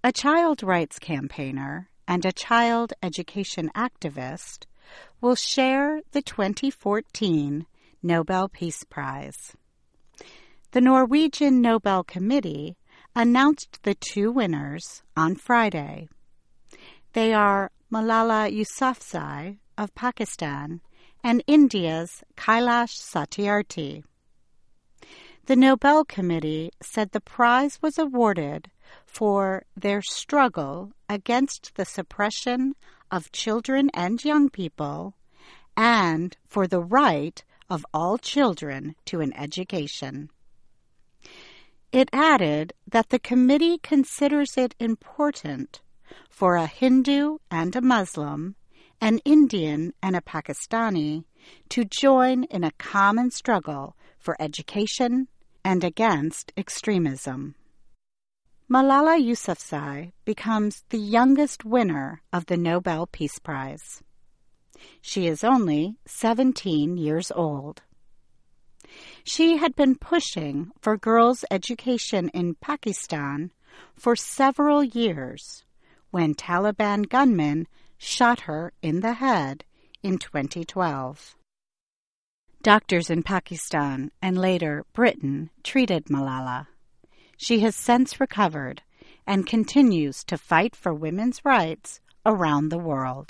A child rights campaigner and a child education activist will share the 2014 Nobel Peace Prize. The Norwegian Nobel Committee announced the two winners on Friday. They are Malala Yousafzai of Pakistan and India's Kailash Satyarthi. The Nobel Committee said the prize was awarded for their struggle against the suppression of children and young people and for the right of all children to an education. It added that the committee considers it important for a Hindu and a Muslim, an Indian and a Pakistani to join in a common struggle for education and against extremism. Malala Yousafzai becomes the youngest winner of the Nobel Peace Prize. She is only 17 years old. She had been pushing for girls' education in Pakistan for several years when Taliban gunmen shot her in the head in 2012. Doctors in Pakistan and later Britain treated Malala. She has since recovered and continues to fight for women's rights around the world.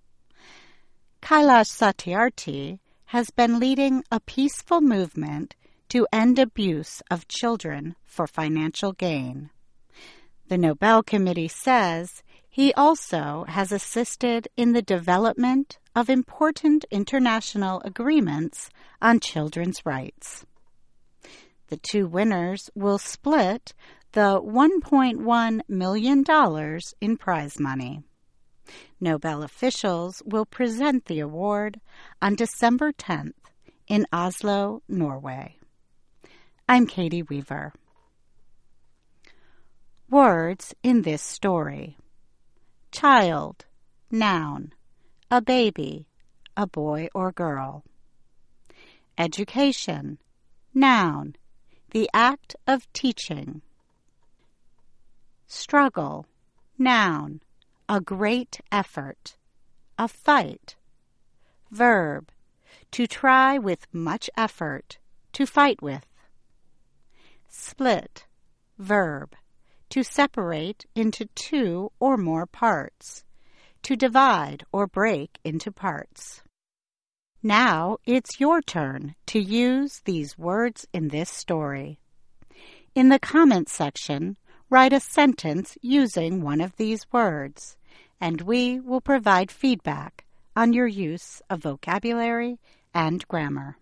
Kailash Satyarthi has been leading a peaceful movement to end abuse of children for financial gain. The Nobel Committee says he also has assisted in the development of important international agreements on children's rights. The two winners will split the $1.1 million in prize money. Nobel officials will present the award on December 10th in Oslo, Norway. I'm Katie Weaver. Words in this story. Child, noun, a baby, a boy or girl. Education, noun, the act of teaching. Struggle, noun, a great effort, a fight. Verb, to try with much effort, to fight with. Split, verb, to separate into two or more parts, to divide or break into parts. Now it's your turn to use these words in this story. In the comments section, write a sentence using one of these words, and we will provide feedback on your use of vocabulary and grammar.